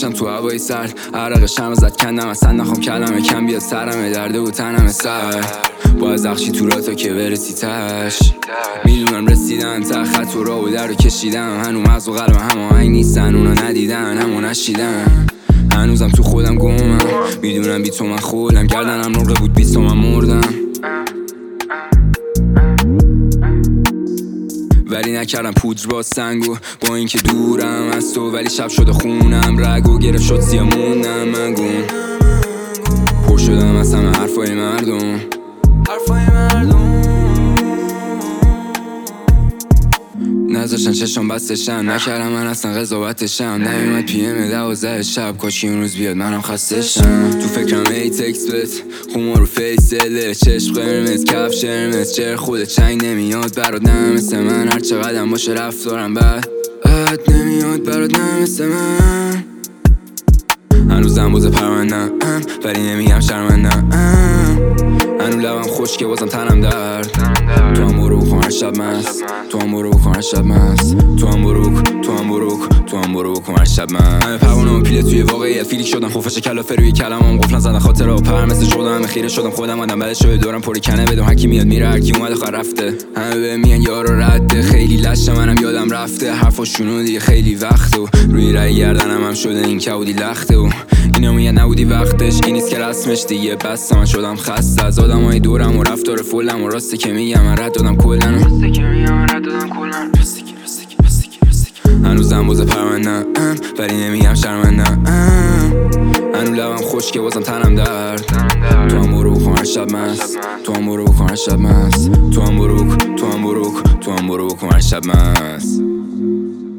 داشتم تو هوای سرد، عرق شمع زد کندم اصلا نخوام کلمه کم بیاد سرمه، درده و تنم سر با از اخشی تو را تا که برسی تش. میدونم رسیدن تا خط و راه و در رو کشیدم، هنو مغز و قلب هماهنگ نیستن، اونا ندیدن همو نشیدن. هنوزم تو خودم گمم، میدونم بی تو من خودم، گردنم نقره بود بی تو من مردم. ولی نکردم پودر با سنگو، با اینکه دورم از تو ولی شب شده خونم رگو گرفت شد سیاه موندم من گون. پر شدم از همه حرفای مردم. نذاشتن چشم بستشم، نکردم من اصلا قضاوتشم. نمیمد PM 12 شب، کاشی اون روز بیاد منم خستشم. تو فکرم ای تکس بت خمار رو فیسله، چشم قرمز کفش قرمز، چر خود چنگ نمیاد برات نه مثل من، هر چقدر باشه رفتارم بد نمیاد برات نه مثل من. هنوزم باز پروندم ولی نمیگم شرمندم، هنو لبم خشکه بازم تنم درد. تو هم برو بکن هر شب مست، تو هم برو بکن هر شب مست، تو هم برو تو هم برو بکن هر شب مست. همه پروانه و پیله توی واقعیت فیلیک شدم، خوفش کلافه روی کلمام قفل نزدن، خاطر و پر مثل شدم، همه خیره شدم خودم آدم بعد شده دورم پری کنه بدم، هر کی میاد میره هر کی اومد آخر رفته، همه به میان یارو رده، خیلی لشه منم یادم رفته حرفاشونو دیگه خیلی وقته و روی رای گردنم هم شده این کودی لخته و اینا میگن نبودی وقتش، این نیست که رسمش دیگه بس، من شدم خسته از آدمای دورم و رفتار فولم و راسته که میگم من رد دادم کلن. هنوزم باز پروندم ولی نمیگم شرمندم، هنو لبم خشکه بازم تنم درد. تو هم برو بکن هر شب مست، تو هم برو بکن هر شب مست، تو هم برو بکن هر شب مست.